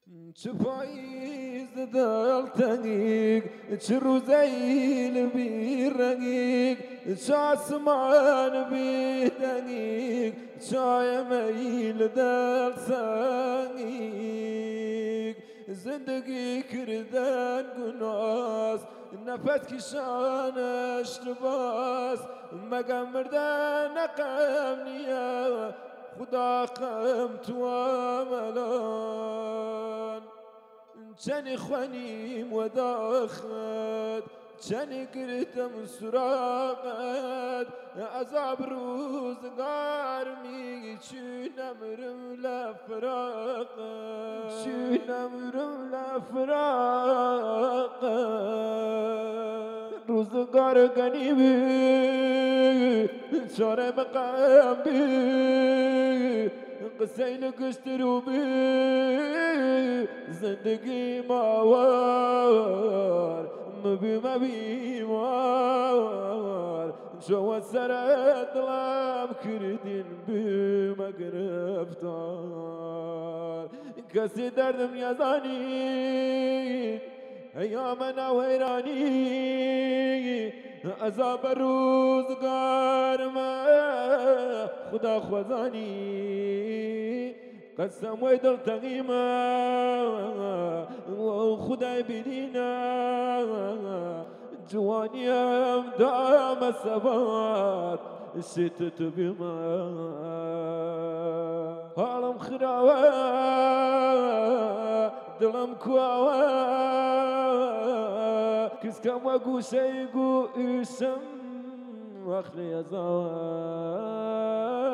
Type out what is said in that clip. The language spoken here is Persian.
چه پاییز دلتنگیگ چه روزیل بیرنگیگ چه آسمان بیدنگیگ چه میل دل سنگیگ زندگی کردن گناس نفس کشانش باز مگم مردن قم نیا خدا قم تو عملان چنی خوانیم و داخد چنی گرتم سراغت عذاب روزگار میگی چونم رو لفراغت چونم رو لفراغت روزگار گنیبی چاره مقام بی قصه گشت رو بی زندگی ماوار مبی مار شو سرت دلم کردین بی مگرفتار کسی دردم یزانی ایام نویرانی عذاب روزگار ما خدا خوزانی قسم و دل تغیما و خدای بیدینا جوانیم دام سوار ستت بما حالم خراوه دلم کواوه کس کم و گوشه گو ایشم وقتی ازاوه